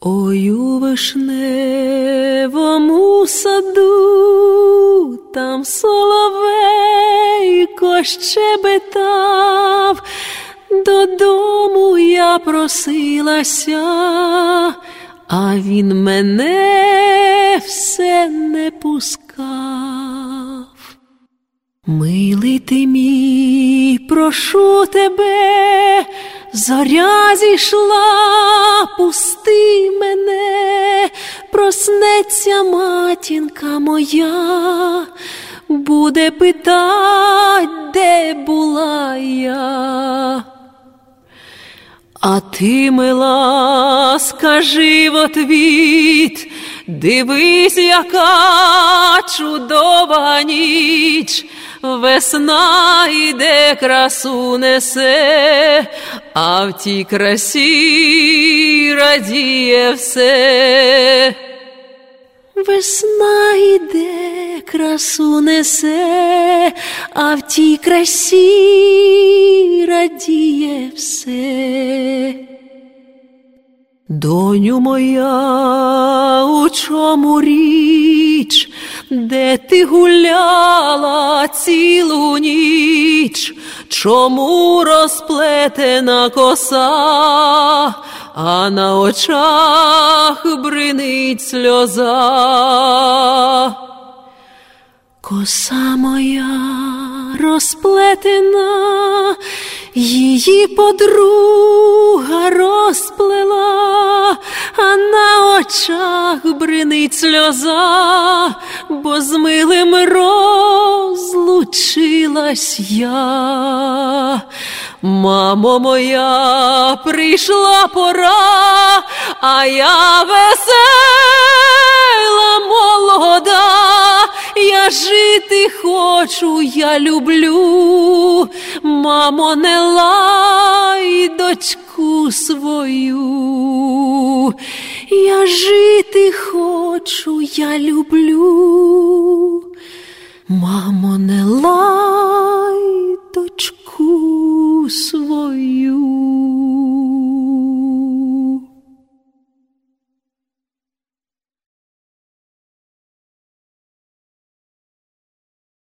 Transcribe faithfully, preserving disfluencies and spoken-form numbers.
Ой, у вишневому саду, там соловейко щебетав, додому я просилася, а він мене все не пускав. Милий ти мій, прошу тебе, зоря зійшла, пусти мене, проснеться матінка моя, буде питать, де була я. А ти, мила, скажи в отвіт, дивись, яка чудова ніч, весна іде, красу несе, а в тій красі радіє все. Весна іде, красу несе, а в тій красі радіє все. Доню моя, у чому річ, де ти гуляла цілу ніч? Чому розплетена коса, а на очах бринить сльоза? Коса моя розплетена, її подруга розплела, а на очах бринить сльоза, бо з милим розлучилась я. Мамо моя, прийшла пора, а я весела, молода, я жити хочу, я люблю. Мамо, не лай дочку свою, я жити хочу, я люблю. Мамо, не лай дочку свою.